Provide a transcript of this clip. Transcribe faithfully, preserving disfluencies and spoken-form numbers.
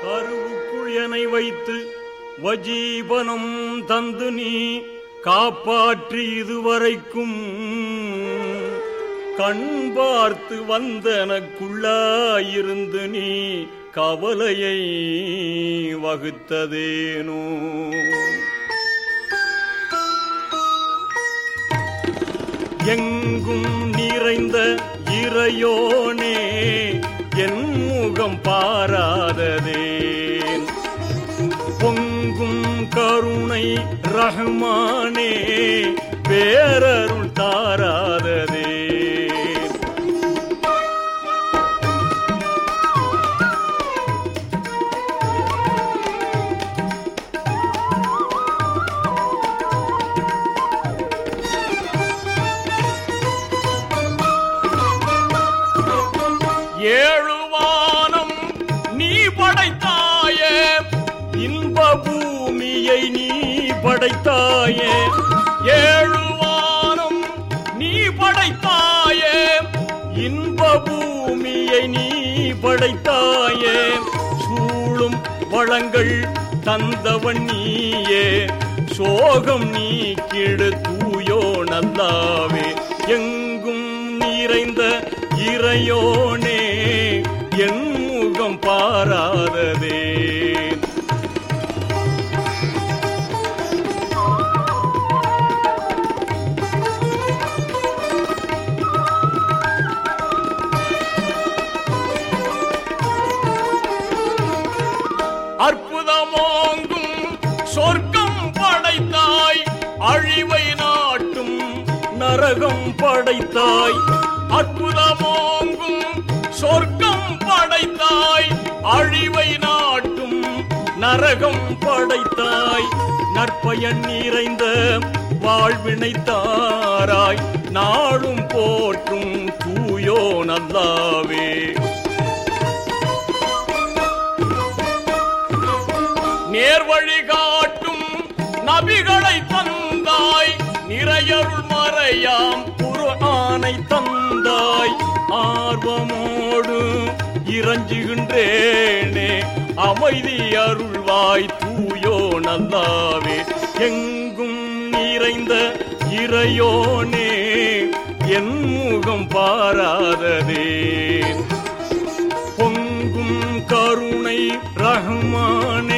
கருவுக்குள் என்னை வைத்து வஜீவனம் தந்து நீ காப்பாற்றி இதுவரைக்கும் கண் பார்த்து வந்தனக்குள்ளாயிருந்து நீ கவலையை வகுத்ததேனோ. எங்கும் நிறைந்த இறையோனே என் முகம் பாராததேன், பொங்கும் கருணை ரஹ்மானே பேரருள் தாராததே. ஏழுவானம் நீ படைத்தாயே, இன்ப பூமியை நீ படைத்தாயே. ஏழுவானம் நீ படைத்தாயே, இன்ப பூமியை நீ படைத்தாயே. சூழும் வளங்கள் தந்தவன் நீயே, சோகம் நீக்கிடு தூயோ நல்லாவே. எங்கும் நிறைந்த இறையோனே என் முகம் பாராததே. அற்புதமோங்கும் சொர்க்கம் படைத்தாய், அழிவை நாட்டும் நரகம் படைத்தாய். அற்புதமோங்கும் சொர்க்கம் படைத்தாய், அழிவை நாட்டும் நரகம் படைத்தாய். நற்பயன் நிறைந்த வாழ்வினை தாராய், நாளும் போற்றும் தூயோ நல்லாவே. நேர்வழி காட்டும் நபிகளை தந்தாய், நிறையருள் மறையாம் குர்ஆனை தந்தாய். ஆர்வமோடு இறஞ்சுகின்றேனே, அமைதி அருள்வாய் தூயோ நல்லாவே. எங்கும் நிறைந்த இறையோனே என் முகம் பாராததே, பொங்கும் கருணை ரஹ்மானே